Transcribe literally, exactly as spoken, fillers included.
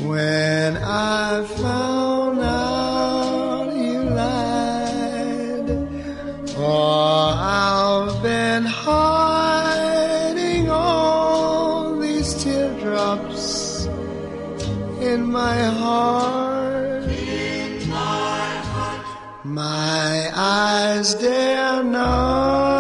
when I found out you lied. For I've been hiding all these teardrops in my heart. In my heart. My eyes dare not